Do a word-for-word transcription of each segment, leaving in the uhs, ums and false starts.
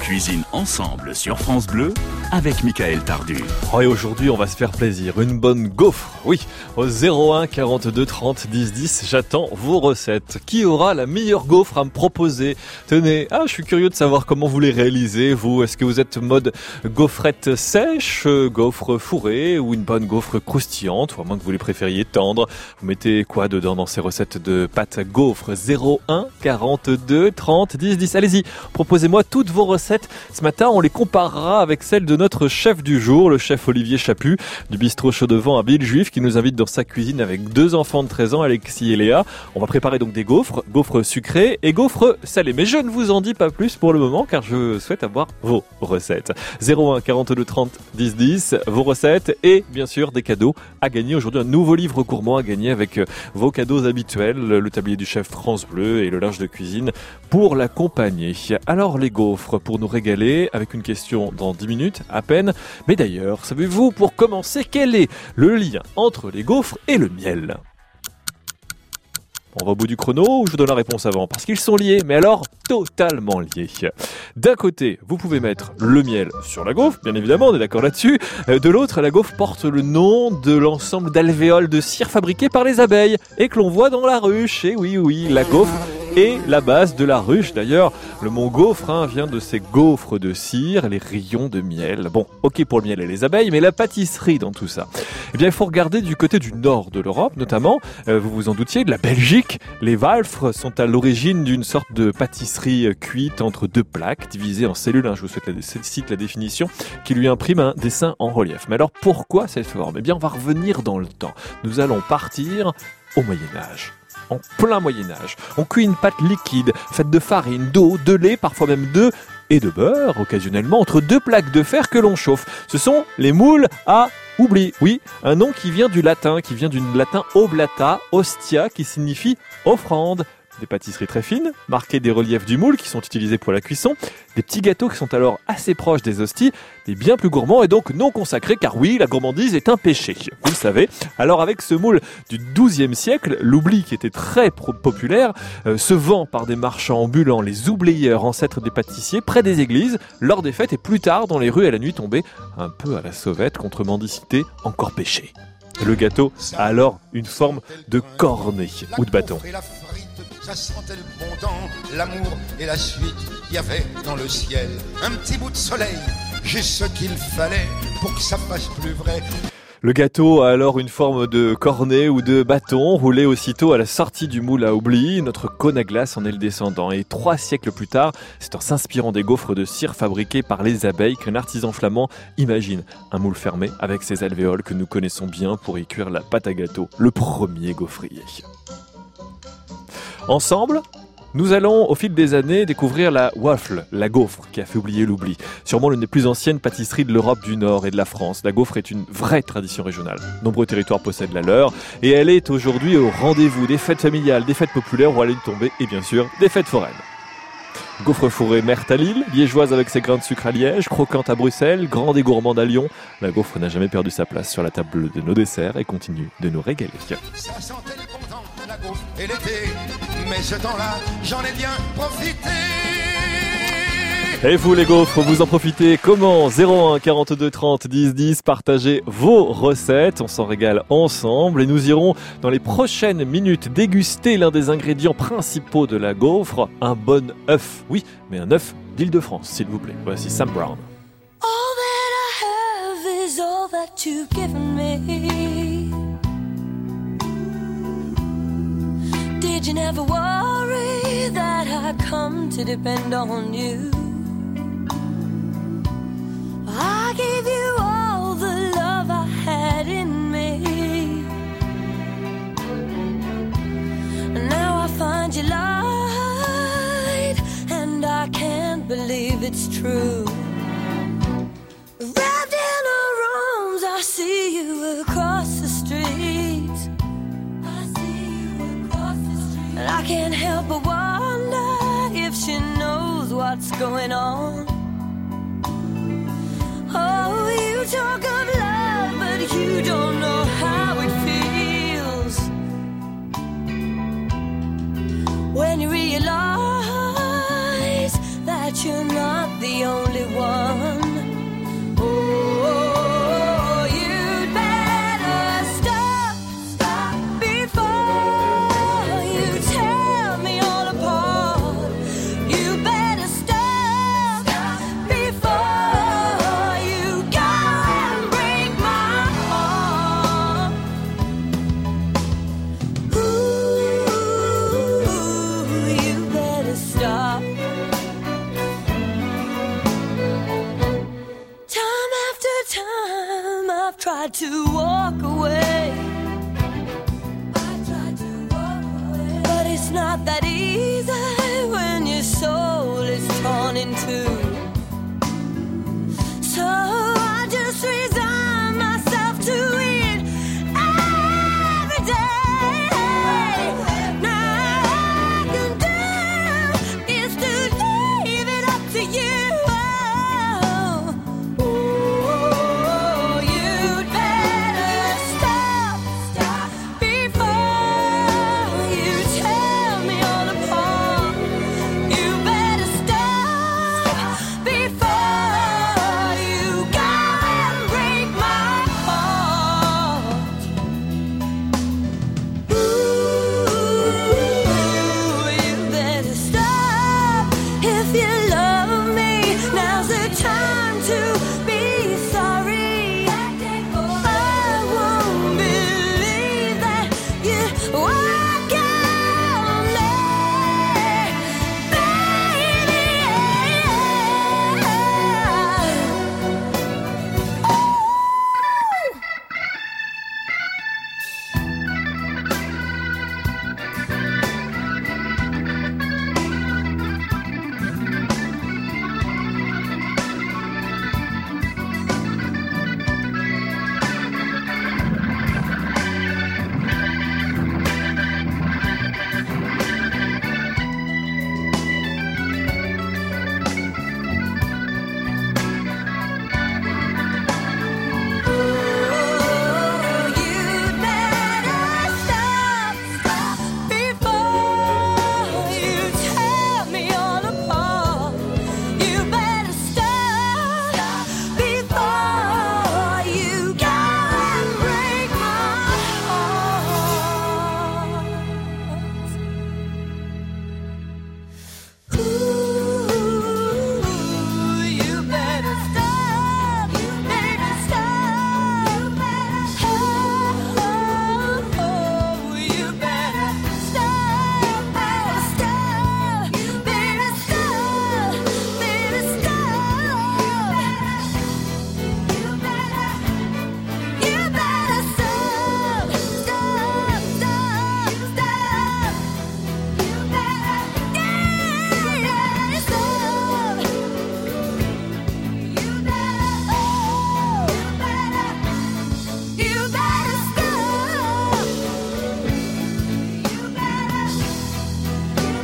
cuisine ensemble sur France Bleu avec Michael Tardu. Oh, et aujourd'hui, on va se faire plaisir. Une bonne gaufre. Oui, au zéro un quarante-deux trente dix dix, j'attends vos recettes. Qui aura la meilleure gaufre à me proposer? Tenez, ah, je suis curieux de savoir comment vous les réalisez, vous. Est-ce que vous êtes mode gaufrette sèche, gaufre fourrée ou une bonne gaufre croustillante, ou à moins que vous les préfériez tendres? Vous mettez quoi dedans dans ces recettes de pâte à gaufre? Zéro un quarante-deux trente dix dix. Allez-y, proposez-moi toutes vos recettes. Ce matin, on les comparera avec celles de notre chef du jour, le chef Olivier Chaput du bistrot Chaudevent à Villejuif, qui nous invite dans sa cuisine avec deux enfants de treize ans, Alexis et Léa. On va préparer donc des gaufres, gaufres sucrées et gaufres salées. Mais je ne vous en dis pas plus pour le moment car je souhaite avoir vos recettes. zéro un quarante-deux trente dix dix, vos recettes et bien sûr des cadeaux à gagner. Aujourd'hui, un nouveau livre gourmand à gagner avec vos cadeaux habituels, le tablier du chef France Bleu et le linge de cuisine pour l'accompagner. Alors les gaufres, pour nous régaler, avec une question dans dix minutes à peine. Mais d'ailleurs, savez-vous, pour commencer, quel est le lien entre les gaufres et le miel? On va au bout du chrono ou je vous donne la réponse avant? Parce qu'ils sont liés, mais alors totalement liés. D'un côté, vous pouvez mettre le miel sur la gaufre, bien évidemment, on est d'accord là-dessus. De l'autre, la gaufre porte le nom de l'ensemble d'alvéoles de cire fabriquées par les abeilles et que l'on voit dans la ruche. Et oui, oui, la gaufre est la base de la ruche. D'ailleurs, le mot gaufre hein, vient de ces gaufres de cire, les rayons de miel. Bon, ok pour le miel et les abeilles, mais la pâtisserie dans tout ça. Eh bien, il faut regarder du côté du nord de l'Europe, notamment, euh, vous vous en doutiez, de la Belgique. Les Walfres sont à l'origine d'une sorte de pâtisserie cuite entre deux plaques, divisées en cellules. Hein, je vous souhaite la, cite la définition, qui lui imprime un dessin en relief. Mais alors, pourquoi cette forme? Eh bien, on va revenir dans le temps. Nous allons partir au Moyen-Âge. En plein Moyen-Âge, on cuit une pâte liquide, faite de farine, d'eau, de lait, parfois même d'œufs et de beurre, occasionnellement, entre deux plaques de fer que l'on chauffe. Ce sont les moules à oubli. Oui, un nom qui vient du latin, qui vient du latin oblata, ostia, qui signifie offrande. Des pâtisseries très fines, marquées des reliefs du moule qui sont utilisés pour la cuisson, des petits gâteaux qui sont alors assez proches des hosties, des bien plus gourmands et donc non consacrés, car oui, la gourmandise est un péché, vous le savez. Alors avec ce moule du douzième siècle, l'oubli qui était très populaire, euh, se vend par des marchands ambulants, les oublieurs, ancêtres des pâtissiers, près des églises, lors des fêtes et plus tard dans les rues à la nuit tombée, un peu à la sauvette contre mendicité, encore péché. Le gâteau a alors une forme de cornet ou de bâton. Ça sentait le bon temps, l'amour et la suite. Il y avait dans le ciel un petit bout de soleil, juste ce qu'il fallait pour que ça fasse plus vrai. Le gâteau a alors une forme de cornet ou de bâton, roulé aussitôt à la sortie du moule à oubli. Notre cône à glace en est le descendant. Et trois siècles plus tard, c'est en s'inspirant des gaufres de cire fabriquées par les abeilles qu'un artisan flamand imagine un moule fermé avec ses alvéoles que nous connaissons bien pour y cuire la pâte à gâteau, le premier gaufrier. Ensemble, nous allons, au fil des années, découvrir la waffle, la gaufre, qui a fait oublier l'oubli. Sûrement l'une des plus anciennes pâtisseries de l'Europe du Nord et de la France. La gaufre est une vraie tradition régionale. Nombreux territoires possèdent la leur, et elle est aujourd'hui au rendez-vous des fêtes familiales, des fêtes populaires où elle est tombée, et bien sûr, des fêtes foraines. Gaufre fourrée Merthe à Lille, liégeoise avec ses grains de sucre à Liège, croquante à Bruxelles, grande et gourmande à Lyon. La gaufre n'a jamais perdu sa place sur la table de nos desserts et continue de nous régaler. Ça sentait le bon temps, la gaufre et l'été, mais ce temps-là, j'en ai bien profité. Et vous les gaufres, vous en profitez comment? Zéro un quarante-deux trente dix dix, partagez vos recettes, on s'en régale ensemble et nous irons dans les prochaines minutes déguster l'un des ingrédients principaux de la gaufre, un bon œuf. Oui, mais un œuf d'Île-de-France, s'il vous plaît. Voici Sam Brown. All that I have is all that you've given me. Did you never worry that I come to depend on you? I gave you all the love I had in me. Now I find you lied, and I can't believe it's true. Wrapped in her arms, I see you across the street. I see you across the street. And I can't help but wonder if she knows what's going on. Oh, you talk of love, but you don't know how it feels when you realize that you're not the only to walk away. I tried to walk away. But it's not that easy when your soul is torn in two. So I just resign myself to it every day. Now all I can do is to leave it up to you. Oh, you'd better stop, stop before you tear me all apart. You better stop before you go and break my heart. Ooh, you better stop if you love me. Now's the time to be sorry. I won't believe that you walk on me, baby. You'd better stop, stop before you tear me all apart. You better stop before you go and break my heart. Ooh, you better stop, baby, stop. Oh, oh, you better stop, stop, baby, stop, baby, stop. You better, you better stop, stop, stop, stop. You better, yeah, yeah, stop. You better, oh, you better, you better stop. You better, you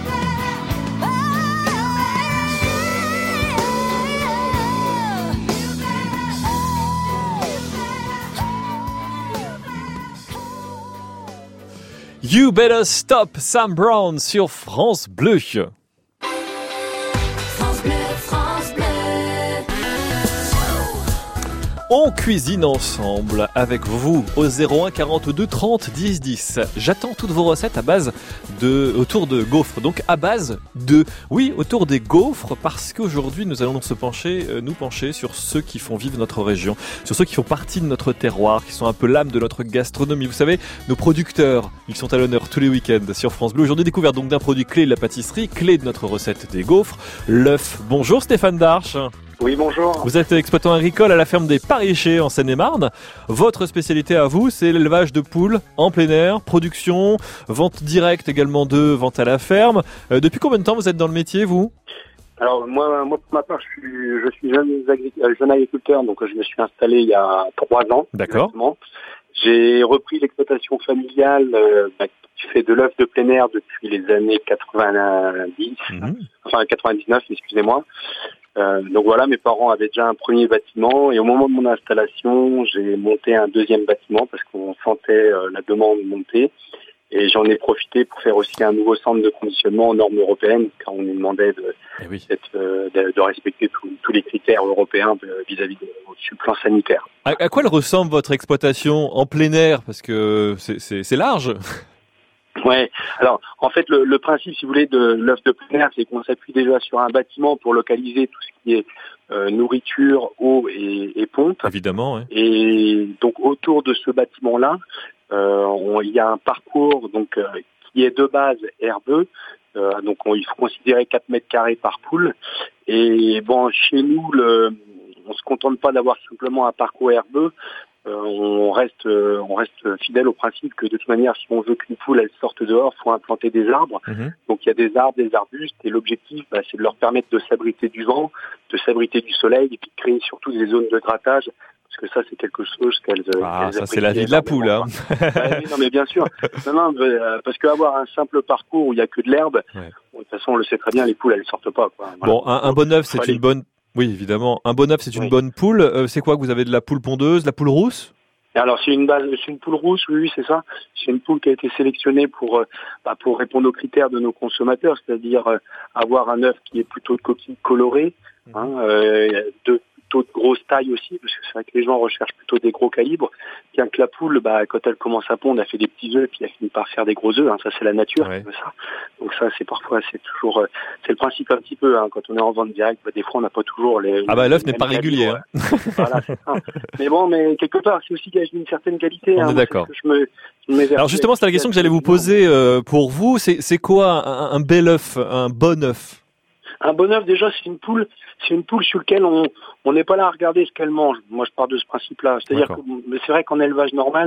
You Better Stop, Sam Brown sur France Bleu. France Bleu, France Bleu. On cuisine ensemble avec vous au zéro un quarante-deux trente dix dix. J'attends toutes vos recettes à base de, autour de gaufres. Donc à base de, oui, autour des gaufres, parce qu'aujourd'hui nous allons se pencher, euh, nous pencher sur ceux qui font vivre notre région, sur ceux qui font partie de notre terroir, qui sont un peu l'âme de notre gastronomie. Vous savez, nos producteurs, ils sont à l'honneur tous les week-ends sur France Bleu. Aujourd'hui, découverte donc d'un produit clé de la pâtisserie, clé de notre recette des gaufres, l'œuf. Bonjour Stéphane Darche. Oui, bonjour. Vous êtes exploitant agricole à la ferme des Parichers en Seine-et-Marne. Votre spécialité à vous, c'est l'élevage de poules en plein air, production, vente directe également d'œufs, vente à la ferme. Euh, depuis combien de temps vous êtes dans le métier, vous ? Alors moi, moi pour ma part, je suis, je suis jeune, agri- jeune agriculteur, donc je me suis installé il y a trois ans. D'accord. Exactement. J'ai repris l'exploitation familiale euh, bah, qui fait de l'œuf de plein air depuis les années quatre-vingt-dix, Mhm. enfin quatre-vingt-dix-neuf, excusez-moi. Euh, donc voilà, mes parents avaient déjà un premier bâtiment et au moment de mon installation, j'ai monté un deuxième bâtiment parce qu'on sentait euh, la demande monter. Et j'en ai profité pour faire aussi un nouveau centre de conditionnement aux normes européennes, car on nous demandait de, Eh oui. euh, de, de respecter tout, tous les critères européens vis-à-vis de, du plan sanitaire. À, à quoi elle ressemble votre exploitation en plein air ? Parce que c'est, c'est, c'est large. Ouais. Alors, en fait, le, le principe, si vous voulez, de l'œuf de plein air, c'est qu'on s'appuie déjà sur un bâtiment pour localiser tout ce qui est euh, nourriture, eau et, et pompe. Évidemment, ouais. Et donc, autour de ce bâtiment-là, euh, on, il y a un parcours donc euh, qui est de base herbeux. Euh, donc, on, il faut considérer quatre mètres carrés par poule. Et bon, chez nous, le, on se contente pas d'avoir simplement un parcours herbeux. euh, on reste euh, on reste fidèle au principe que de toute manière, si on veut qu'une poule elle sorte dehors, faut implanter des arbres. Mmh. Donc il y a des arbres, des arbustes, et l'objectif, bah, c'est de leur permettre de s'abriter du vent, de s'abriter du soleil, et puis de créer surtout des zones de grattage. Parce que ça, c'est quelque chose qu'elles... Ah, qu'elles ça, c'est la vie de la poule, hein. Bah, oui, non, mais bien sûr. Non, non, parce qu'avoir un simple parcours où il n'y a que de l'herbe, ouais. Bon, de toute façon, on le sait très bien, les poules, elles ne sortent pas, quoi. Voilà. Bon, un, un bon œuf, c'est Fallait... une bonne... Oui, évidemment. Un bon œuf, c'est une oui. bonne poule. Euh, c'est quoi que vous avez de la poule pondeuse, de la poule rousse? Alors, c'est une base, c'est une poule rousse, oui, oui, c'est ça. C'est une poule qui a été sélectionnée pour, euh, bah, pour répondre aux critères de nos consommateurs, c'est-à-dire euh, avoir un œuf qui est plutôt de coquille colorée, mmh. hein, euh, de de grosse taille aussi, parce que c'est vrai que les gens recherchent plutôt des gros calibres, bien que la poule, bah, quand elle commence à pondre, elle fait des petits œufs, puis elle finit par faire des gros œufs, hein, ça c'est la nature, ouais. ça. Donc ça c'est parfois, c'est toujours, euh, c'est le principe un petit peu, hein, quand on est en vente directe, bah, des fois on n'a pas toujours les... Ah bah l'œuf n'est pas régulier. Hein. Voilà, c'est ça. Mais bon, mais quelque part, c'est aussi gage d'une certaine qualité. On hein, est d'accord. Je me, je me Alors justement, c'est la question que j'allais vous poser euh, pour vous, c'est, c'est quoi un, un bel œuf, un bon œuf? Un bon œuf, déjà, c'est une poule, c'est une poule sur laquelle on on n'est pas là à regarder ce qu'elle mange. Moi, je pars de ce principe-là. C'est-à-dire D'accord. que c'est vrai qu'en élevage normal,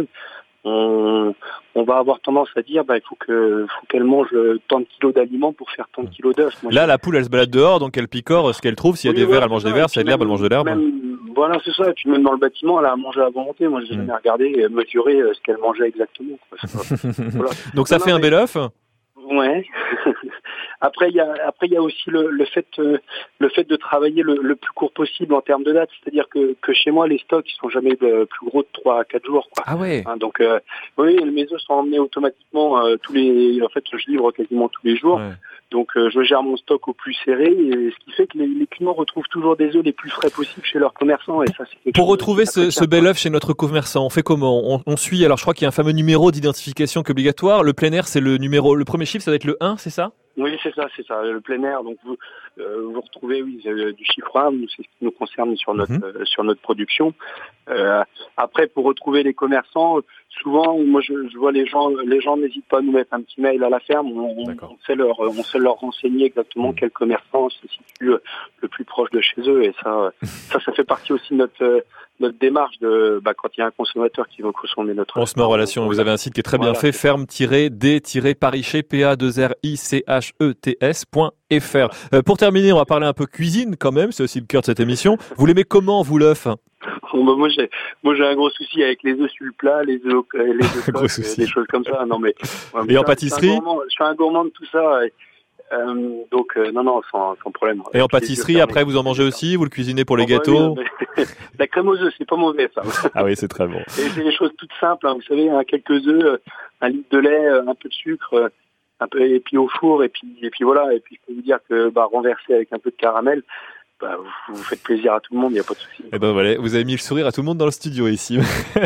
on, on va avoir tendance à dire, bah, il faut que, faut qu'elle mange tant de kilos d'aliments pour faire tant de kilos d'œufs. Moi, là, je... la poule, elle se balade dehors, donc elle picore ce qu'elle trouve. S'il y a oui, des voilà, vers, elle mange des vers. S'il y a de l'herbe, elle mange de l'herbe. Même, voilà, c'est ça. Et puis même dans le bâtiment, elle a mangé à volonté. Moi, je n'ai mmh. jamais regardé, mesuré ce qu'elle mangeait exactement. Quoi. Voilà. Donc ça non, fait non, un mais... bel œuf. Ouais. Après, il y a après il y a aussi le, le fait euh, le fait de travailler le, le plus court possible en termes de date, c'est-à-dire que, que chez moi les stocks ils sont jamais de, plus gros de trois à quatre jours, quoi. Ah ouais. Hein, donc euh, oui, mes œufs sont emmenés automatiquement euh, tous les en fait je livre quasiment tous les jours. Ouais. Donc euh, je gère mon stock au plus serré, et ce qui fait que les, les clients retrouvent toujours des œufs les plus frais possibles chez leurs commerçants. Et ça, c'est Pour retrouver ce, ce bel œuf chez notre commerçant, on fait comment? on, on suit, alors je crois qu'il y a un fameux numéro d'identification qui est obligatoire. Le plein air, c'est le numéro, le premier chiffre, ça va être le un, c'est ça? Oui, c'est ça, c'est ça. Le plein air, donc vous, euh, vous retrouvez oui du chiffre un, c'est ce qui nous concerne sur notre mm-hmm. euh, sur notre production. Euh, après, pour retrouver les commerçants, souvent, moi je, je vois les gens, les gens n'hésitent pas à nous mettre un petit mail à la ferme. On, on sait leur, on sait leur renseigner exactement quel commerçant se situe le plus proche de chez eux, et ça, ça, ça fait partie aussi de notre notre démarche de bah, quand il y a un consommateur qui veut consommer notre... On se met en relation. Vous avez un site qui est très bien voilà, fait, ferme-d-parichet, P A deux R I C H E T S point F R. Euh, pour terminer, on va parler un peu cuisine quand même, c'est aussi le cœur de cette émission. Vous l'aimez comment, vous, l'œuf? Bon, bah, moi, j'ai, moi, j'ai un gros souci avec les œufs sur le plat, les œufs, les œufs coques, des choses comme ça. Non, mais, ouais, mais et en pâtisserie? Je suis un gourmand de tout ça. Et... Euh, donc euh, non non sans, sans problème. Et en pâtisserie après vous en mangez aussi, vous le cuisinez pour les oh, gâteaux? Bah, oui, la crème aux œufs c'est pas mauvais ça. Ah oui c'est très bon. Et c'est des choses toutes simples, hein, vous savez, hein, quelques œufs, un litre de lait, un peu de sucre, un peu et puis au four et puis et puis voilà, et puis je peux vous dire que bah renverser avec un peu de caramel, bah, vous, vous faites plaisir à tout le monde, il n'y a pas de souci. Et ben voilà, vous avez mis le sourire à tout le monde dans le studio ici.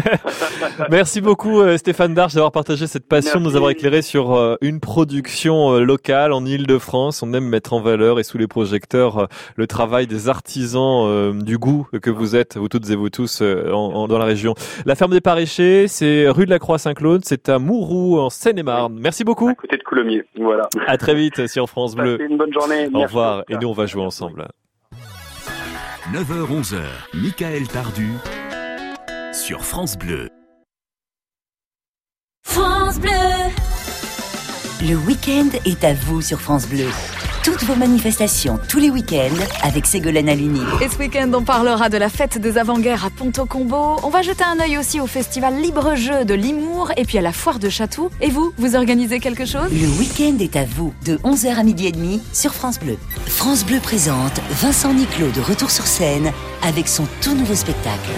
Merci beaucoup Stéphane Darche d'avoir partagé cette passion, Merci. de nous avoir éclairé sur euh, une production euh, locale en Île-de-France. On aime mettre en valeur et sous les projecteurs euh, le travail des artisans euh, du goût que vous êtes, vous toutes et vous tous euh, en, en, dans la région. La ferme des Parachers, c'est rue de la Croix-Saint-Claude, c'est à Mouroux en Seine-et-Marne. Merci beaucoup. À côté de Coulommiers, voilà. À très vite sur France Bleu. Passez une bonne journée. Au revoir. Et nous on va jouer ensemble. neuf heures onze heures, Michael Tardu sur France Bleu. France Bleu. Le week-end est à vous sur France Bleu. Toutes vos manifestations tous les week-ends avec Ségolène Hallyni. Et ce week-end, on parlera de la fête des avant-guerres à Ponto-Combo. On va jeter un œil aussi au festival Libre-Jeu de Limours et puis à la foire de Chatou. Et vous, vous organisez quelque chose? Le week-end est à vous de onze heures à midi et demi sur France Bleu. France Bleu présente Vincent Niclot de retour sur scène avec son tout nouveau spectacle.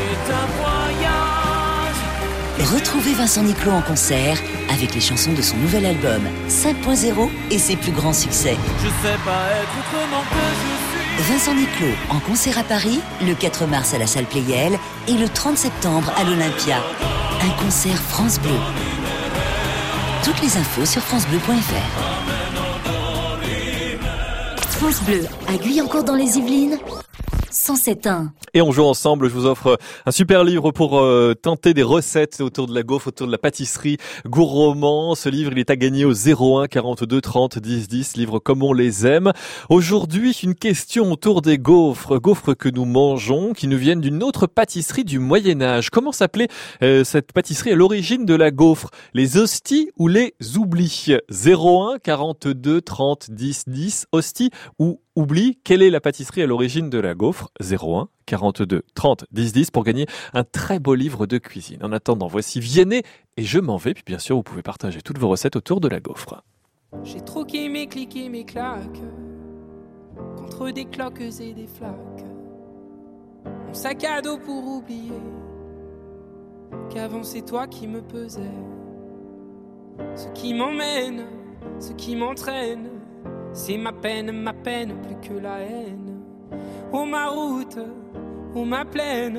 Retrouvez Vincent Niclot en concert avec les chansons de son nouvel album cinq point zéro et ses plus grands succès. Je sais pas être autrement que je suis. Vincent Niclot en concert à Paris, le quatre mars à la salle Playel et le trente septembre à l'Olympia. Un concert France Bleu. Toutes les infos sur francebleu point f r. France Bleu, à Guyancourt dans les Yvelines, cent sept un. Et on joue ensemble, je vous offre un super livre pour euh, tenter des recettes autour de la gaufre, autour de la pâtisserie gourmand. Ce livre, il est à gagner au zéro un quarante-deux trente dix dix, livre comme on les aime. Aujourd'hui, une question autour des gaufres, gaufres que nous mangeons, qui nous viennent d'une autre pâtisserie du Moyen-Âge. Comment s'appelait euh, cette pâtisserie à l'origine de la gaufre? Les hosties ou les oublis? zéro un quarante-deux trente dix dix, hosties ou oubli, quelle est la pâtisserie à l'origine de la gaufre? zéro un quarante-deux trente dix dix pour gagner un très beau livre de cuisine. En attendant, voici Vianney et Je m'en vais. Puis bien sûr, vous pouvez partager toutes vos recettes autour de la gaufre. J'ai troqué mes clics et mes claques contre des cloques et des flaques. Mon sac à dos pour oublier qu'avant c'est toi qui me pesais. Ce qui m'emmène, ce qui m'entraîne, c'est ma peine, ma peine, plus que la haine. Oh ma route, oh ma plaine,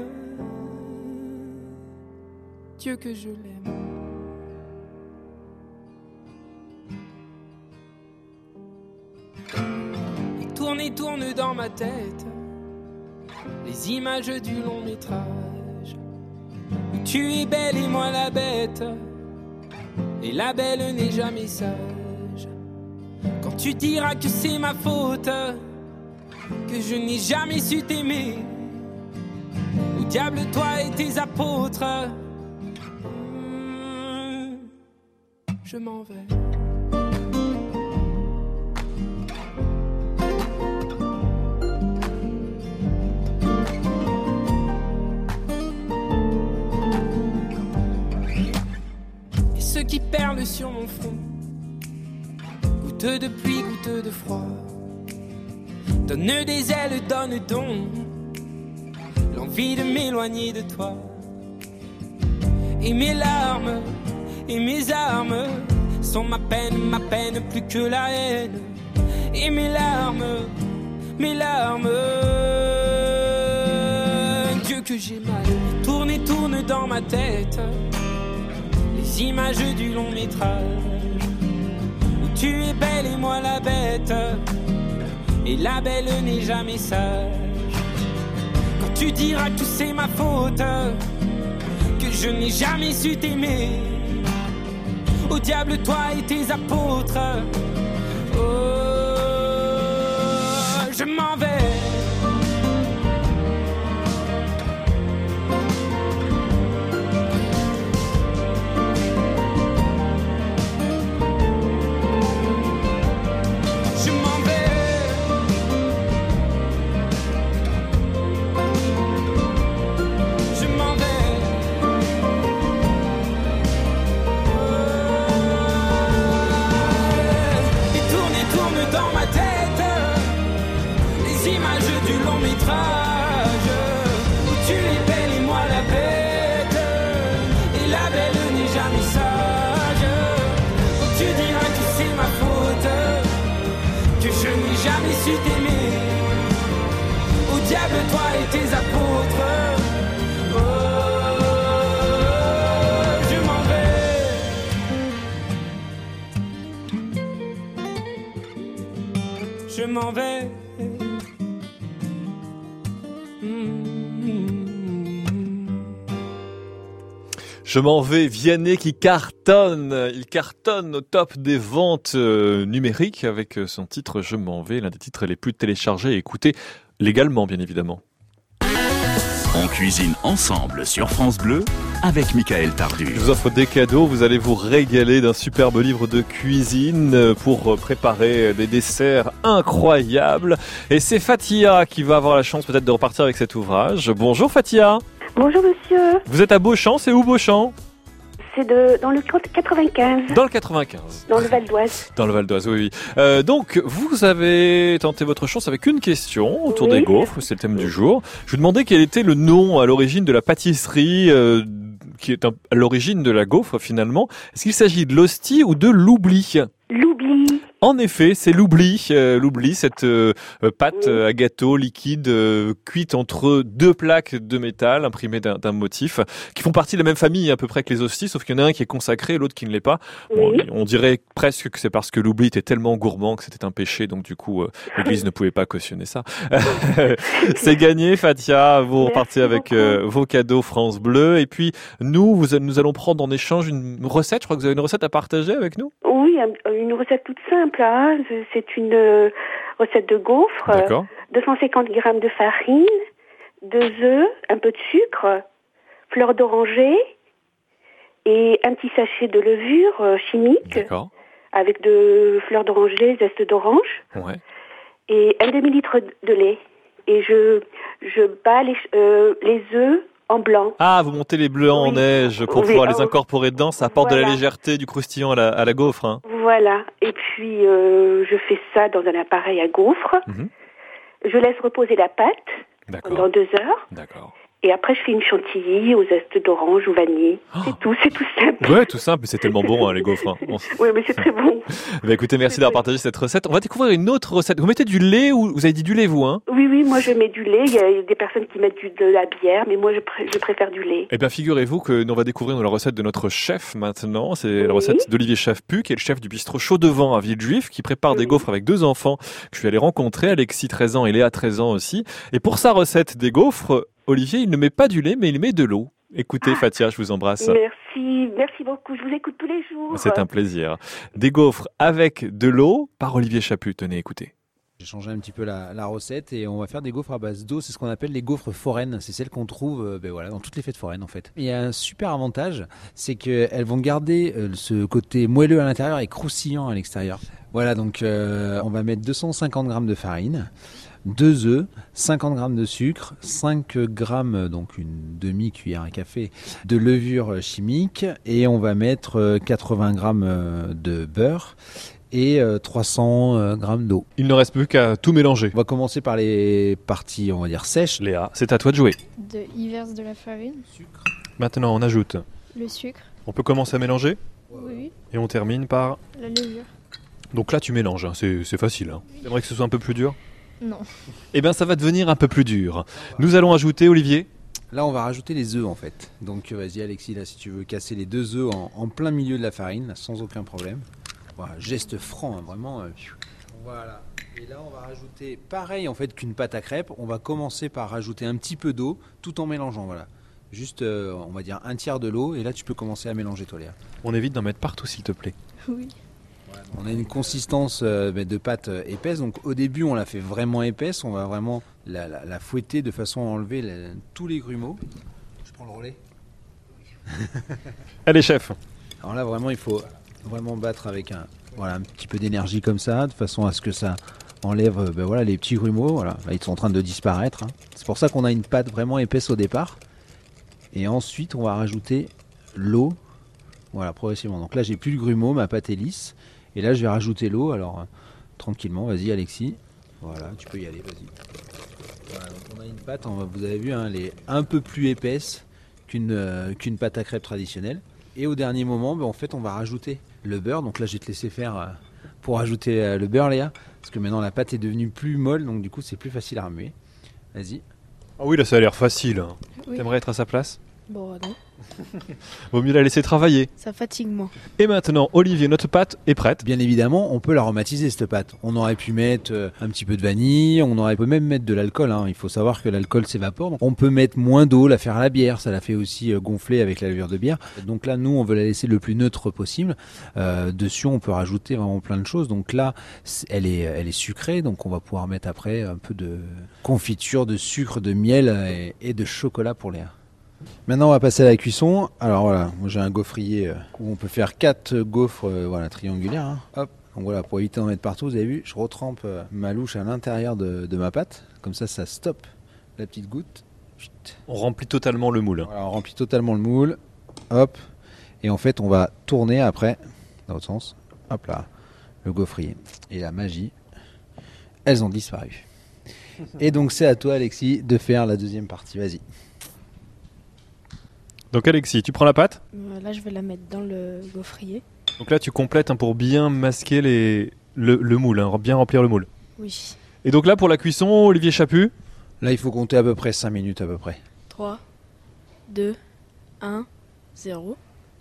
Dieu que je l'aime. Et tourne et tourne dans ma tête les images du long métrage où tu es belle et moi la bête, et la belle n'est jamais sage. Quand tu diras que c'est ma faute, que je n'ai jamais su t'aimer, au diable toi et tes apôtres, mmh, je m'en vais. Et ceux qui perlent sur mon front, goutte de pluie, goutte de froid, donne des ailes, donne donc l'envie de m'éloigner de toi. Et mes larmes, et mes armes sont ma peine, ma peine, plus que la haine. Et mes larmes, mes larmes, Dieu que j'ai mal. Tourne et tourne dans ma tête les images du long métrage. Tu es belle et moi la bête, et la belle n'est jamais sage. Quand tu diras que c'est ma faute, que je n'ai jamais su t'aimer, au diable toi et tes apôtres, oh, je m'en vais. Au diable toi et tes apôtres, oh, je m'en vais. Je m'en vais. Je m'en vais, Vianney qui cartonne, il cartonne au top des ventes euh, numériques avec son titre Je m'en vais, l'un des titres les plus téléchargés et écoutés légalement bien évidemment. On cuisine ensemble sur France Bleu avec Michael Tardu. Je vous offre des cadeaux, vous allez vous régaler d'un superbe livre de cuisine pour préparer des desserts incroyables. Et c'est Fatia qui va avoir la chance peut-être de repartir avec cet ouvrage. Bonjour Fatia. Bonjour monsieur. Vous êtes à Beauchamp, c'est où Beauchamp? C'est de, dans le quatre-vingt-quinze. Dans le quatre-vingt-quinze. Dans le Val d'Oise. Dans le Val d'Oise, oui, oui. Euh, donc, vous avez tenté votre chance avec une question autour oui. des gaufres, c'est le thème du jour. Je vous demandais quel était le nom à l'origine de la pâtisserie euh, qui est à l'origine de la gaufre finalement. Est-ce qu'il s'agit de l'hostie ou de l'oubli? L'oubli. En effet, c'est l'oubli, euh, l'oubli, cette euh, pâte oui. à gâteau liquide euh, cuite entre deux plaques de métal imprimées d'un, d'un motif, qui font partie de la même famille à peu près que les hosties, sauf qu'il y en a un qui est consacré et l'autre qui ne l'est pas. Bon, oui. On dirait presque que c'est parce que l'oubli était tellement gourmand que c'était un péché, donc du coup, euh, l'Église ne pouvait pas cautionner ça. C'est gagné, Fatia, vous Merci repartez avec euh, vos cadeaux France Bleu, et puis nous, vous, nous allons prendre en échange une recette, je crois que vous avez une recette à partager avec nous ? Oui, une recette toute simple, hein. C'est une euh, recette de gaufres. D'accord. deux cent cinquante grammes de farine, deux œufs, un peu de sucre, fleur d'oranger et un petit sachet de levure euh, chimique. D'accord. Avec de fleurs d'oranger, zeste d'orange. Ouais. Et un demi-litre de lait. Et je, je bats les, euh, les œufs en blanc. Ah, vous montez les bleus oui. en neige pour oui. pouvoir les incorporer dedans. Ça apporte voilà. de la légèreté, du croustillant à la, à la gaufre. Hein. Voilà. Et puis, euh, je fais ça dans un appareil à gaufres. Mm-hmm. Je laisse reposer la pâte D'accord. pendant deux heures. D'accord. Et après, je fais une chantilly aux zestes d'orange ou vanille. Oh. C'est tout, c'est tout simple. Ouais, tout simple, c'est tellement bon, hein, les gaufres. Hein. On... Oui, mais c'est très bon. Bah, écoutez, merci c'est d'avoir partagé cette recette. On va découvrir une autre recette. Vous mettez du lait ou vous avez dit du lait, vous, hein? Oui, oui, moi je mets du lait. Il y a des personnes qui mettent du, de la bière, mais moi je, pr- je préfère du lait. Eh bien, figurez-vous que nous on va découvrir la recette de notre chef maintenant. C'est oui. la recette d'Olivier Chafpu, qui est le chef du bistrot Chaud-Devant à Villejuif, qui prépare oui. des gaufres avec deux enfants que je suis allé rencontrer, Alexis, treize ans, et Léa, treize ans aussi. Et pour sa recette des gaufres, Olivier, il ne met pas du lait, mais il met de l'eau. Écoutez, ah, Fatia, je vous embrasse. Merci, merci beaucoup. Je vous écoute tous les jours. C'est un plaisir. Des gaufres avec de l'eau par Olivier Chaput. Tenez, écoutez. J'ai changé un petit peu la, la recette et on va faire des gaufres à base d'eau. C'est ce qu'on appelle les gaufres foraines. C'est celles qu'on trouve euh, ben voilà, dans toutes les fêtes foraines en fait. Il y a un super avantage, c'est qu'elles vont garder euh, ce côté moelleux à l'intérieur et croustillant à l'extérieur. Voilà, donc euh, on va mettre deux cent cinquante grammes de farine, deux œufs, cinquante grammes de sucre, cinq grammes, donc une demi-cuillère à café, de levure chimique et on va mettre quatre-vingts grammes de beurre et trois cents grammes d'eau. Il ne reste plus qu'à tout mélanger. On va commencer par les parties, on va dire, sèches. Léa, c'est à toi de jouer. De, il verse de la farine. Sucre. Maintenant, on ajoute le sucre. On peut commencer à mélanger ? Oui. Et on termine par la levure. Donc là, tu mélanges, hein. c'est, c'est facile. Hein. Oui. T'aimerais que ce soit un peu plus dur ? Non. Eh bien, ça va devenir un peu plus dur. Nous allons ajouter, Olivier ? Là, on va rajouter les œufs, en fait. Donc, vas-y, Alexis, là, si tu veux casser les deux œufs en, en plein milieu de la farine, là, sans aucun problème. Voilà, geste franc, hein, vraiment. Euh, voilà. Et là, on va rajouter, pareil, en fait, qu'une pâte à crêpes. On va commencer par rajouter un petit peu d'eau, tout en mélangeant, voilà. Juste, euh, on va dire, un tiers de l'eau. Et là, tu peux commencer à mélanger, toi, Léa. On évite d'en mettre partout, s'il te plaît. Oui. On a une consistance de pâte épaisse, donc au début on la fait vraiment épaisse, on va vraiment la, la, la fouetter de façon à enlever la, tous les grumeaux. Je prends le relais. Allez chef. Alors là vraiment il faut vraiment battre avec un, voilà, un petit peu d'énergie comme ça, de façon à ce que ça enlève ben voilà, les petits grumeaux, voilà. Là, ils sont en train de disparaître. Hein. C'est pour ça qu'on a une pâte vraiment épaisse au départ. Et ensuite on va rajouter l'eau, voilà, progressivement. Donc là j'ai plus de grumeaux, ma pâte est lisse. Et là, je vais rajouter l'eau. Alors, euh, tranquillement, vas-y, Alexis. Voilà, tu peux y aller, vas-y. Voilà, donc on a une pâte, on va, vous avez vu, hein, elle est un peu plus épaisse qu'une, euh, qu'une pâte à crêpes traditionnelle. Et au dernier moment, ben, en fait, on va rajouter le beurre. Donc là, je vais te laisser faire euh, pour rajouter euh, le beurre, Léa. Parce que maintenant, la pâte est devenue plus molle. Donc du coup, c'est plus facile à remuer. Vas-y. Ah oui, là, ça a l'air facile. Hein. Oui. T'aimerais être à sa place ? Bon, non. Vaut mieux la laisser travailler. Ça fatigue moins. Et maintenant, Olivier, notre pâte est prête. Bien évidemment, on peut l'aromatiser cette pâte. On aurait pu mettre un petit peu de vanille, on aurait pu même mettre de l'alcool. Hein. Il faut savoir que l'alcool s'évapore. Donc on peut mettre moins d'eau, la faire à la bière. Ça la fait aussi gonfler avec la levure de bière. Donc là, nous, on veut la laisser le plus neutre possible. Euh, dessus, on peut rajouter vraiment plein de choses. Donc là, elle est, elle est sucrée. Donc on va pouvoir mettre après un peu de confiture, de sucre, de miel et, et de chocolat pour l'air. Maintenant on va passer à la cuisson. Alors voilà, moi j'ai un gaufrier où on peut faire quatre gaufres euh, voilà, triangulaires. Hein. Hop. Donc voilà, pour éviter d'en mettre partout, vous avez vu, je retrempe euh, ma louche à l'intérieur de, de ma pâte. Comme ça, ça stoppe la petite goutte. Chut. On remplit totalement le moule. Voilà, on remplit totalement le moule. Hop. Et en fait, on va tourner après, dans l'autre sens. Hop là, le gaufrier. Et la magie, elles ont disparu. Et donc c'est à toi Alexis de faire la deuxième partie. Vas-y. Donc Alexis, tu prends la pâte ? Là, je vais la mettre dans le gaufrier. Donc là, tu complètes hein, pour bien masquer les, Le, le moule, hein, bien remplir le moule. Oui. Et donc là, pour la cuisson, Olivier Chaput? Là, il faut compter à peu près cinq minutes à peu près. trois, deux, un, zéro.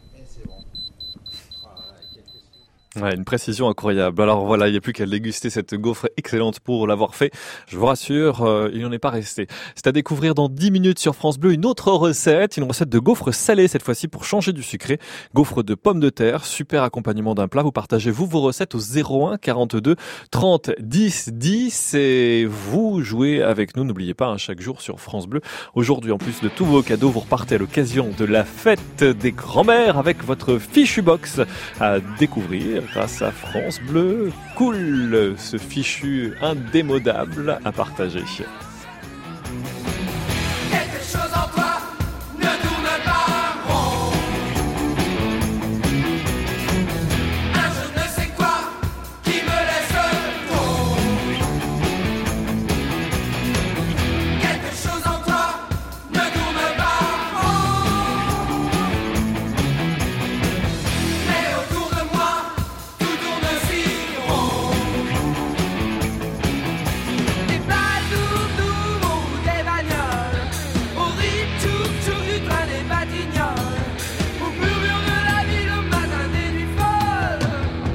Ouais, une précision incroyable. Alors voilà, il n'y a plus qu'à déguster cette gaufre excellente pour l'avoir fait. Je vous rassure, euh, il n'y en est pas resté. C'est à découvrir dans dix minutes sur France Bleu une autre recette, une recette de gaufre salée cette fois-ci pour changer du sucré. Gaufre de pommes de terre, super accompagnement d'un plat. Vous partagez vous vos recettes au zéro un quarante-deux trente dix dix et vous jouez avec nous. N'oubliez pas, hein, chaque jour sur France Bleu. Aujourd'hui, en plus de tous vos cadeaux, vous repartez à l'occasion de la fête des grands-mères avec votre fichu box à découvrir grâce à France Bleu. Cool, ce fichu indémodable à partager. Quelque chose en toi ne tourne pas rond. Un je ne sais quoi qui me laisse tomber. Quelque chose en toi ne tourne pas rond. Mais autour de moi tout tourne si rond. Des balles doux ou des bagnoles, au rythme tchouk tchouk du train des Batignolles, au murmure de la ville au matin des nuits folles.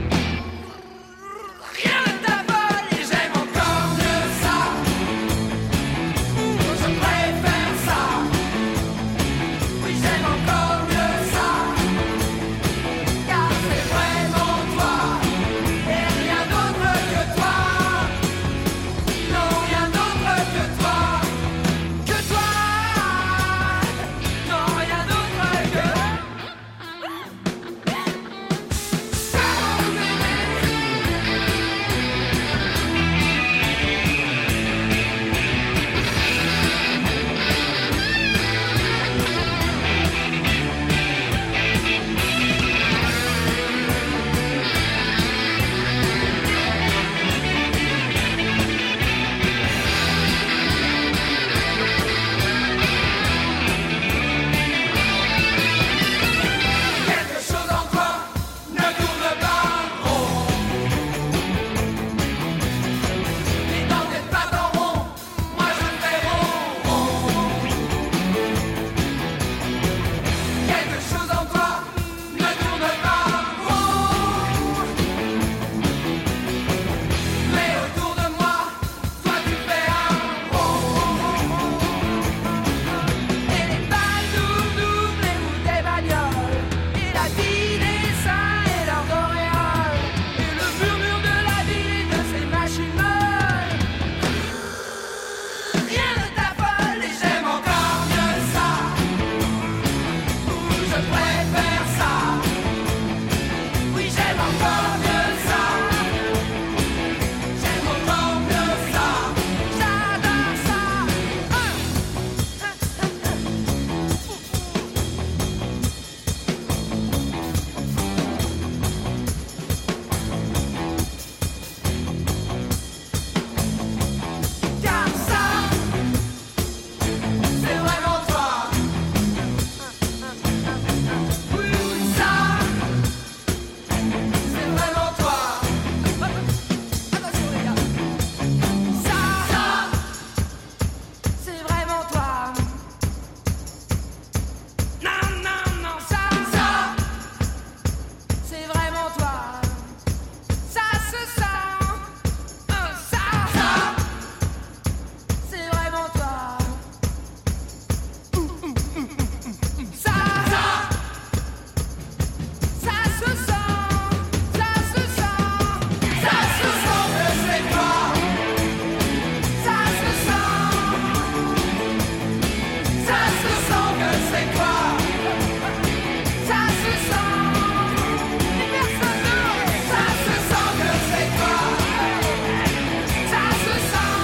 Rien ne t'affole et j'aime encore mieux ça. Je préfère ça. Oui, j'aime encore mieux ça. Car c'est vraiment toi et rien d'autre que toi. Non, rien d'autre que toi. Que toi. Non, rien d'autre que quelque chose en toi ne tourne pas rond. Et dans tes pattes en rond, moi je fais rond, rond. Quelque chose en toi ne tourne pas rond. Mais autour de moi, toi tu fais un rond. Et les balles doubles et ou des bagnoles, et la vie des saints et leurs auréoles, et le murmure de la ville et de ses machines molles. Rien ne t'affole et j'aime encore mieux ça. Je préfère ça. Oui, j'aime encore mieux ça. J'aime encore mieux ça. J'adore ça. Car ça, c'est vraiment toi. Oui, oui, ça, c'est vraiment toi. Attention les gars. Ça, ça, c'est vraiment toi. Non, non, non, ça, ça, c'est vraiment toi. Ça se sent. Euh, ça, ça, c'est vraiment toi. Ça, ça, ça se sent. Ça se sent. Ça se sent que c'est toi. Ça se sent. Ça se sent que c'est toi. Ça se sent. Et personne d'autre. Ça se sent que c'est toi. Ça se sent.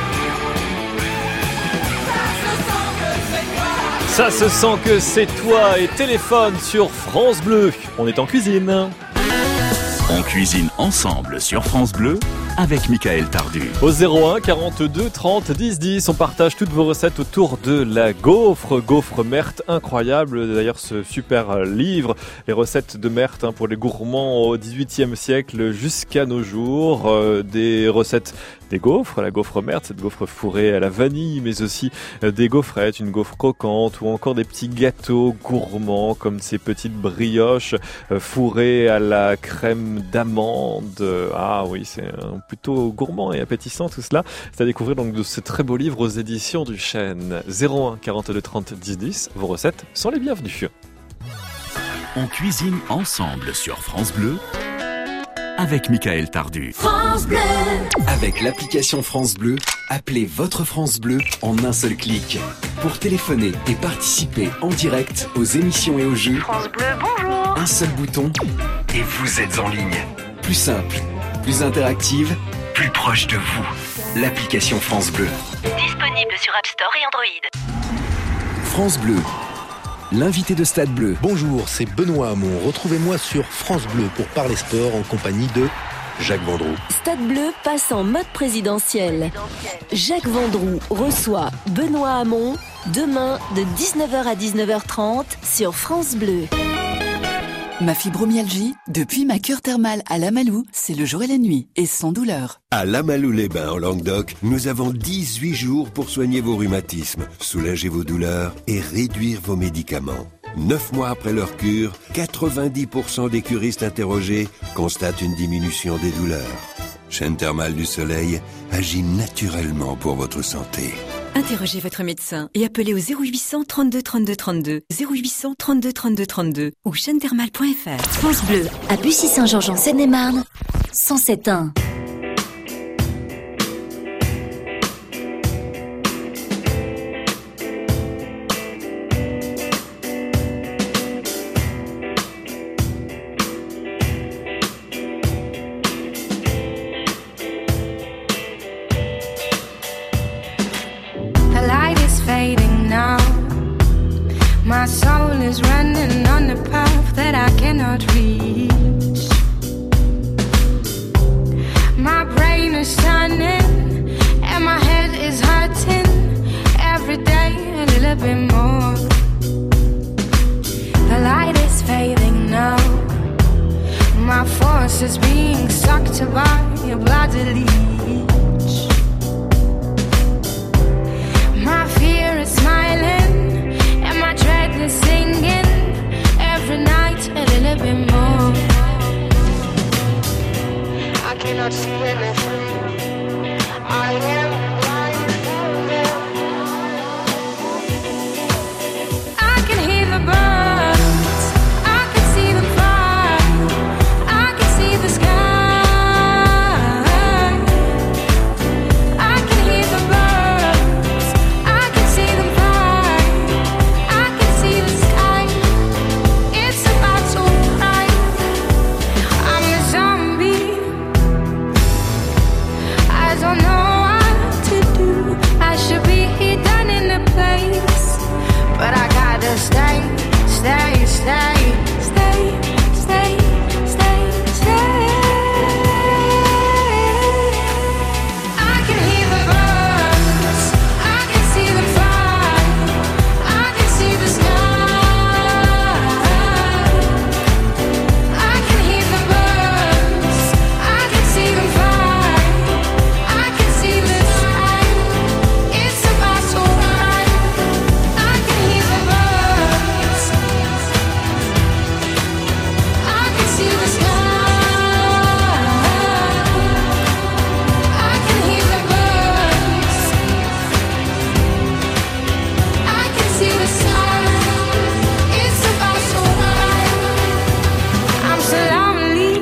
Ça se sent que c'est toi. Ça se sent que c'est toi et téléphone sur France Bleu. On est en cuisine. On cuisine ensemble sur France Bleu avec Michael Tardu. Au zéro un quarante-deux trente dix dix, on partage toutes vos recettes autour de la gaufre. Gaufre Merthe, incroyable. D'ailleurs, ce super livre, les recettes de Merthe hein, pour les gourmands au dix-huitième siècle jusqu'à nos jours. Euh, des recettes des gaufres, la gaufre Merthe, cette gaufre fourrée à la vanille, mais aussi des gaufrettes, une gaufre croquante ou encore des petits gâteaux gourmands comme ces petites brioches fourrées à la crème d'amande. Ah oui, c'est plutôt gourmand et appétissant tout cela. C'est à découvrir donc de ce très beau livre aux éditions du Chêne. zéro un quarante-deux trente dix dix, vos recettes sont les bienvenues. On cuisine ensemble sur France Bleu avec Michael Tardu. France Bleu. Avec l'application France Bleu, appelez votre France Bleu en un seul clic. Pour téléphoner et participer en direct aux émissions et aux jeux, France Bleu, bonjour. un seul bouton et vous êtes en ligne. Plus simple, plus interactive, plus proche de vous. L'application France Bleu. Disponible sur App Store et Android. France Bleu. L'invité de Stade Bleu. Bonjour, c'est Benoît Hamon. Retrouvez-moi sur France Bleu pour parler sport en compagnie de Jacques Vendroux. Stade Bleu passe en mode présidentiel. Jacques Vendroux reçoit Benoît Hamon demain de dix-neuf heures à dix-neuf heures trente sur France Bleu. Ma fibromyalgie, depuis ma cure thermale à Lamalou, c'est le jour et la nuit, et sans douleur. À Lamalou-les-Bains, en Languedoc, nous avons dix-huit jours pour soigner vos rhumatismes, soulager vos douleurs et réduire vos médicaments. Neuf mois après leur cure, quatre-vingt-dix pour cent des curistes interrogés constatent une diminution des douleurs. Chaîne thermale du soleil agit naturellement pour votre santé. Interrogez votre médecin et appelez au zéro huit cents trente-deux trente-deux trente-deux, zéro huit cents trente-deux trente-deux trente-deux ou chaîne thermale point f r. France Bleu, à Bussy-Saint-Georges en Seine-et-Marne, cent sept un. My soul is running on a path that I cannot reach. My brain is turning and my head is hurting every day a little bit more. The light is fading now. My force is being sucked by a bloody leech. My fear is smiling. My dread is singing every night a little bit more. I cannot see anything. I am blind. I can hear the birds. I can see them fly. I can see the sky. I can hear the birds. I can see them fly. But I gotta stay, stay, stay, stay, stay, stay, stay. I can hear the birds, I can see them fly, I can see the sky. I can hear the birds, I can see them fly, I can see the sky. It's about to rise. I can hear the birds. I can see the sky. I can hear the birds. I can see the sky. It's about to rise. I'm so lonely.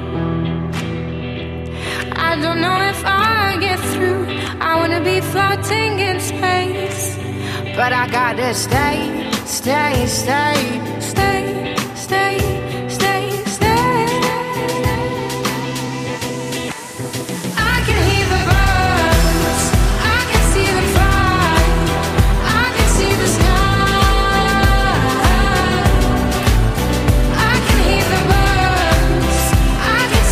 I don't know if I'll get through. I wanna be floating in space. But I gotta stay, stay, stay, stay, stay, stay, stay. I can hear the birds, I can see them fly, I can see the sky. I can hear the birds, I can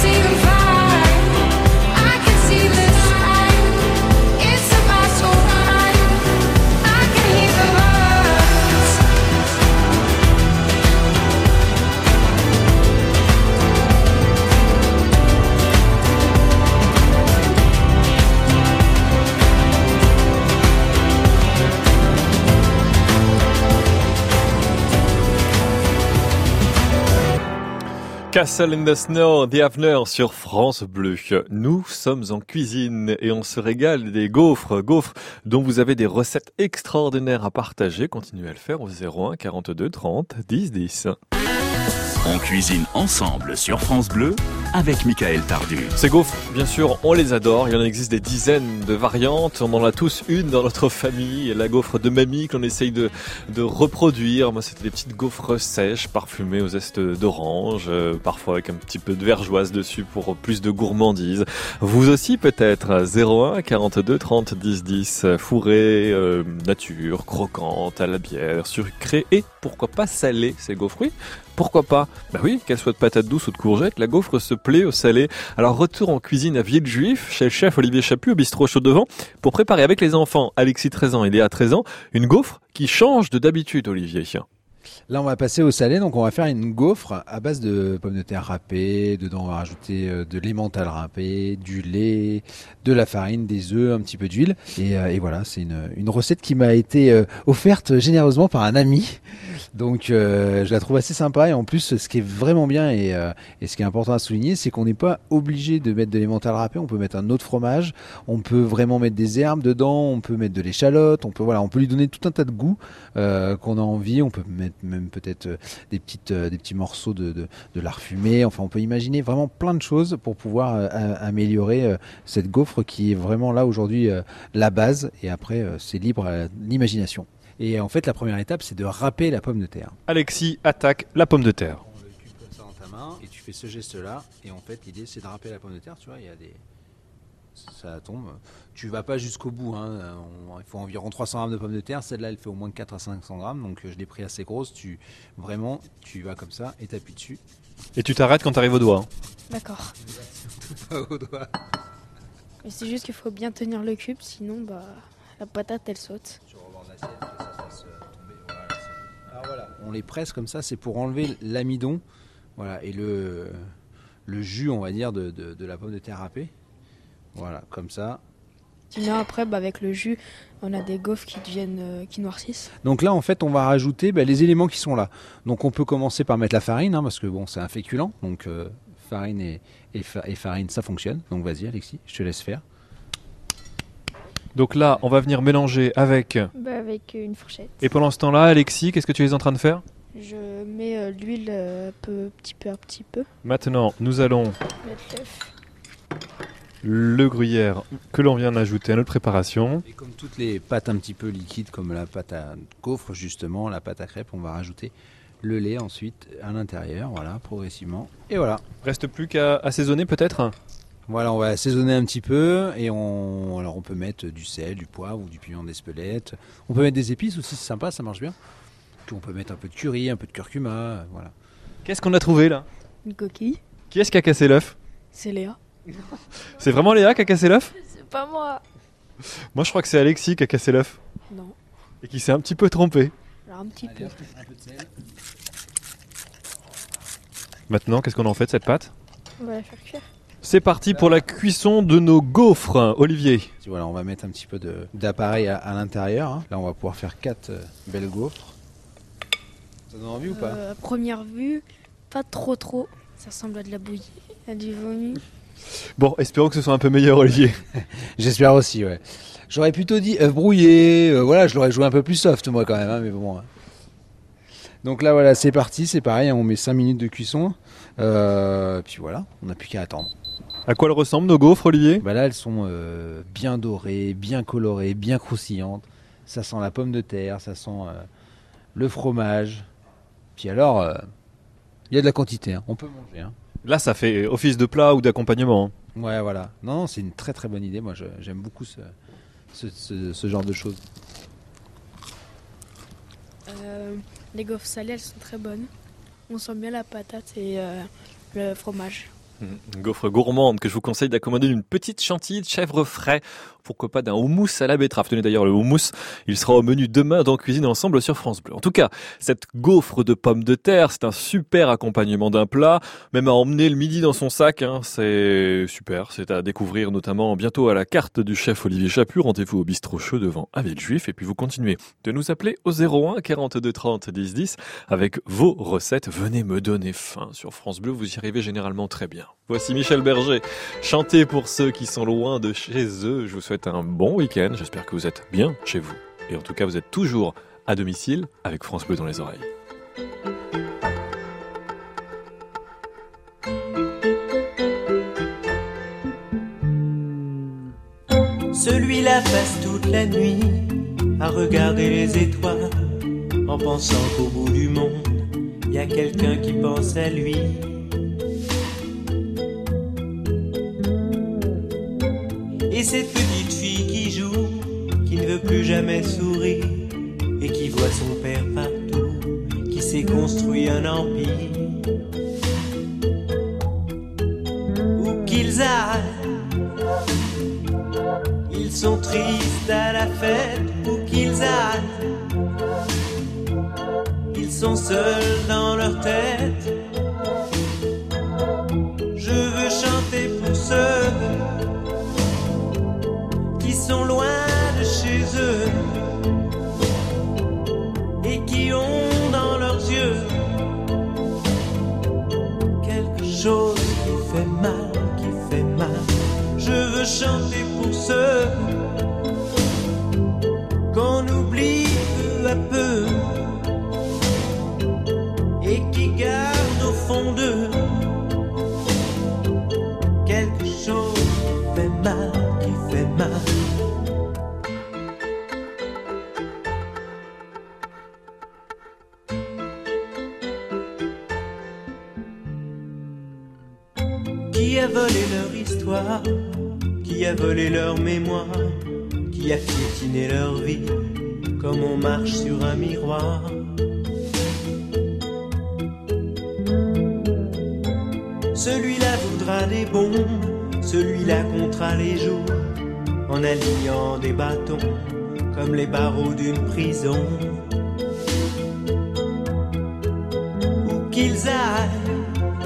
Castle in the Snow, The Avener sur France Bleu. Nous sommes en cuisine et on se régale des gaufres, gaufres dont vous avez des recettes extraordinaires à partager. Continuez à le faire au zéro un quarante-deux trente dix dix. On cuisine ensemble sur France Bleu avec Michael Tardu. Ces gaufres, bien sûr, on les adore. Il y en existe des dizaines de variantes. On en a tous une dans notre famille. La gaufre de mamie qu'on essaye de, de reproduire. Moi, c'était des petites gaufres sèches, parfumées au zeste d'orange, euh, parfois avec un petit peu de vergeoise dessus pour plus de gourmandise. Vous aussi, peut-être. zéro un quarante-deux trente dix dix. Fourrées, euh, nature, croquantes, à la bière, sucrées et pourquoi pas salées, ces gaufres. Oui, pourquoi pas? Bah oui, qu'elle soit de patates douces ou de courgettes, la gaufre se plaît au salé. Alors retour en cuisine à Villejuif, chez le chef Olivier Chaput au bistrot Chaudevant, pour préparer avec les enfants Alexis treize ans et Léa treize ans, une gaufre qui change de d'habitude, Olivier. Là, on va passer au salé, donc on va faire une gaufre à base de pommes de terre râpées. Dedans, on va rajouter de l'emmental râpé, du lait, de la farine, des œufs, un petit peu d'huile. Et, euh, et voilà, c'est une, une recette qui m'a été euh, offerte généreusement par un ami. Donc, euh, je la trouve assez sympa. Et en plus, ce qui est vraiment bien et, euh, et ce qui est important à souligner, c'est qu'on n'est pas obligé de mettre de l'emmental râpé. On peut mettre un autre fromage. On peut vraiment mettre des herbes dedans. On peut mettre de l'échalote. On peut, voilà, on peut lui donner tout un tas de goûts euh, qu'on a envie. On peut mettre même peut-être euh, des petites euh, des petits morceaux de, de, de lard fumé. Enfin, on peut imaginer vraiment plein de choses pour pouvoir euh, améliorer euh, cette gaufre qui est vraiment là aujourd'hui euh, la base. Et après, euh, c'est libre à l'imagination. Et en fait, la première étape, c'est de râper la pomme de terre. Alexis attaque la pomme de terre. On le cube comme ça dans ta main et tu fais ce geste-là. Et en fait, l'idée, c'est de râper la pomme de terre. Tu vois, il y a des... ça tombe. Tu vas pas jusqu'au bout. Hein. On... il faut environ trois cents grammes de pommes de terre. Celle-là, elle fait au moins quatre à cinq cents grammes. Donc, je l'ai pris assez grosse. Tu... Vraiment, tu vas comme ça et t'appuies dessus. Et tu t'arrêtes quand tu arrives au doigt. D'accord. Pas au doigt. Mais c'est juste qu'il faut bien tenir le cube, sinon bah, la patate, elle saute. Tu rebordes l'assiette, que ça fasse tomber. Voilà, alors voilà, on les presse comme ça, c'est pour enlever l'amidon, voilà, et le, le jus, on va dire, de, de, de la pomme de terre râpée. Voilà, comme ça. Sinon après, bah, avec le jus, on a des gaufres qui deviennent, euh, qui noircissent. Donc là, en fait, on va rajouter bah, les éléments qui sont là. Donc on peut commencer par mettre la farine, hein, parce que bon, c'est un féculent, donc euh, farine et, et, fa- et farine, ça fonctionne. Donc vas-y, Alexis, je te laisse faire. Donc là, on va venir mélanger avec... Bah, avec une fourchette. Et pendant ce temps-là, Alexis, qu'est-ce que tu es en train de faire? Je mets euh, l'huile euh, peu, petit peu à petit peu. Maintenant, nous allons Mettre l'œuf. le gruyère que l'on vient d'ajouter à notre préparation. Et comme toutes les pâtes un petit peu liquides, comme la pâte à gaufre justement, la pâte à crêpes, on va rajouter le lait ensuite à l'intérieur, voilà, progressivement. Et voilà. Reste plus qu'à assaisonner peut-être? Voilà, on va assaisonner un petit peu et on, alors on peut mettre du sel, du poivre ou du piment d'Espelette. On peut mettre des épices aussi, c'est sympa, ça marche bien. Puis on peut mettre un peu de curry, un peu de curcuma, voilà. Qu'est-ce qu'on a trouvé là? Une coquille. Qui est-ce qui a cassé l'œuf? C'est Léa. C'est vraiment Léa qui a cassé l'œuf? C'est pas moi. Moi je crois que c'est Alexis qui a cassé l'œuf. Non. Et qui s'est un petit peu trompé. Alors un petit peu. Un peu de sel. Maintenant, qu'est-ce qu'on en fait de cette pâte? On va la faire cuire. C'est parti pour la cuisson de nos gaufres, Olivier. Voilà, on va mettre un petit peu de, d'appareil à, à l'intérieur. Hein. Là, on va pouvoir faire quatre euh, belles gaufres. Ça donne envie ou pas? euh, À première vue, pas trop trop. Ça ressemble à de la bouillie, à du vomi. Bon, espérons que ce soit un peu meilleur, Olivier. J'espère aussi, ouais. J'aurais plutôt dit œuf brouillé. Euh, voilà, je l'aurais joué un peu plus soft, moi, quand même. Hein, mais bon. Hein. Donc là, voilà, c'est parti. C'est pareil, hein, on met cinq minutes de cuisson. Euh, puis voilà, on n'a plus qu'à attendre. À quoi elles ressemblent nos gaufres, Olivier? Bah là, elles sont euh, bien dorées, bien colorées, bien croustillantes. Ça sent la pomme de terre, ça sent euh, le fromage. Puis alors, il euh, y a de la quantité, hein. On peut manger. Hein. Là, ça fait office de plat ou d'accompagnement. Ouais, voilà. Non, non, c'est une très très bonne idée. Moi, je, j'aime beaucoup ce, ce, ce, ce genre de choses. Euh, les gaufres salées, elles sont très bonnes. On sent bien la patate et euh, le fromage. Une gaufre gourmande que je vous conseille d'accommoder d'une petite chantilly de chèvre frais. Pourquoi pas d'un houmous à la betterave. Tenez d'ailleurs le houmous, il sera au menu demain dans Cuisine Ensemble sur France Bleu. En tout cas, cette gaufre de pommes de terre, c'est un super accompagnement d'un plat. Même à emmener le midi dans son sac, hein, c'est super. C'est à découvrir notamment bientôt à la carte du chef Olivier Chaput. Rendez-vous au bistrot Chaud devant à Villejuif. Et puis vous continuez de nous appeler au zéro un quarante-deux trente dix dix avec vos recettes. Venez me donner faim sur France Bleu, vous y arrivez généralement très bien. Voici Michel Berger, chantez pour ceux qui sont loin de chez eux. Je vous souhaite un bon week-end, j'espère que vous êtes bien chez vous. Et en tout cas, vous êtes toujours à domicile avec France Bleu dans les oreilles. Celui-là passe toute la nuit à regarder les étoiles en pensant qu'au bout du monde, il y a quelqu'un qui pense à lui. Et cette petite fille qui joue, qui ne veut plus jamais sourire, et qui voit son père partout, qui s'est construit un empire. Où qu'ils aillent, ils sont tristes à la fête. Où qu'ils aillent, ils sont seuls dans leur tête. Je veux chanter pour ceux qui sont loin de chez eux et qui ont dans leurs yeux quelque chose qui fait mal, qui fait mal. Je veux chanter pour ceux qu'on oublie peu à peu et qui gardent au fond d'eux quelque chose qui fait mal, qui fait mal. Qui a volé leur histoire, qui a volé leur mémoire, qui a piétiné leur vie, comme on marche sur un miroir. Celui-là voudra des bombes, celui-là comptera les jours, en alignant des bâtons, comme les barreaux d'une prison. Où qu'ils aillent,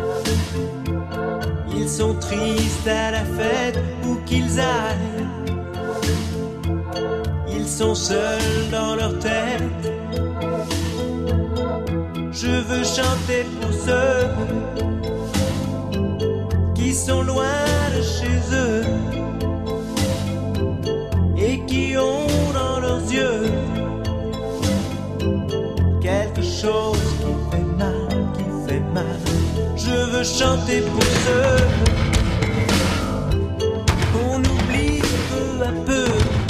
ils sont tristes à la fête. Où qu'ils aillent, ils sont seuls dans leur tête. Je veux chanter pour ceux qui sont loin de chez eux et qui ont dans leurs yeux quelque chose qui fait mal, qui fait mal. Je veux chanter pour ceux qu'on oublie peu à peu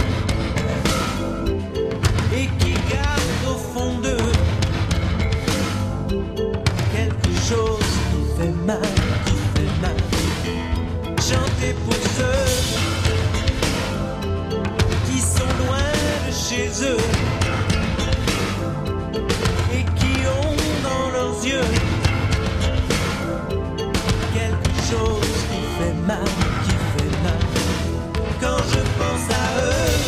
et qui gardent au fond d'eux quelque chose qui fait mal, qui fait mal. Chanter pour ceux qui sont loin de chez eux et qui ont dans leurs yeux quelque chose qui fait mal, qui fait mal. Quand je pense à eux,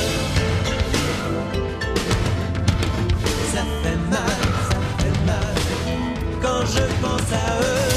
ça fait mal, ça fait mal. Quand je pense à eux,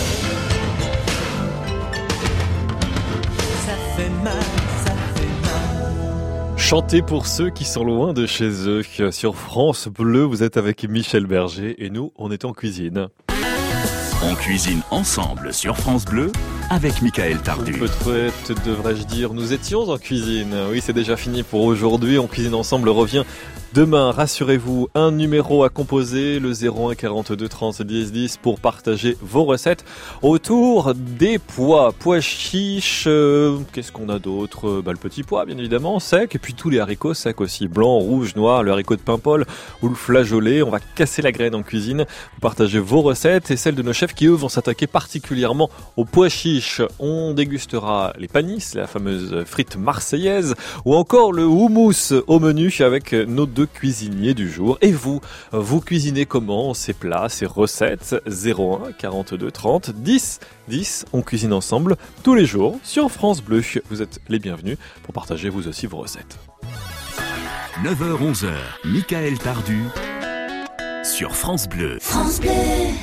ça fait mal, ça fait mal. Chantez pour ceux qui sont loin de chez eux. Sur France Bleu, vous êtes avec Michel Berger et nous, on est en cuisine. On cuisine ensemble sur France Bleu avec Michael Tardu. Peut-être devrais-je dire, nous étions en cuisine. Oui, c'est déjà fini pour aujourd'hui. On cuisine ensemble revient demain. Rassurez-vous, un numéro à composer, le zéro un quarante-deux trente dix dix pour partager vos recettes autour des pois. Pois chiches, euh, qu'est-ce qu'on a d'autre? Bah, le petit pois, bien évidemment, sec. Et puis tous les haricots secs aussi, blanc, rouge, noir, le haricot de Paimpol ou le flageolet. On va casser la graine en cuisine. Vous partagez vos recettes et celles de nos chefs qui, eux, vont s'attaquer particulièrement aux pois chiches. quiche, on dégustera les panis, la fameuse frite marseillaise, ou encore le houmous au menu avec nos deux cuisiniers du jour. Et vous, vous cuisinez comment ces plats, ces recettes? Zéro un quarante-deux trente dix dix, on cuisine ensemble tous les jours sur France Bleu. Vous êtes les bienvenus pour partager vous aussi vos recettes. neuf heures onze, Michael Tardu sur France Bleu. France Bleu.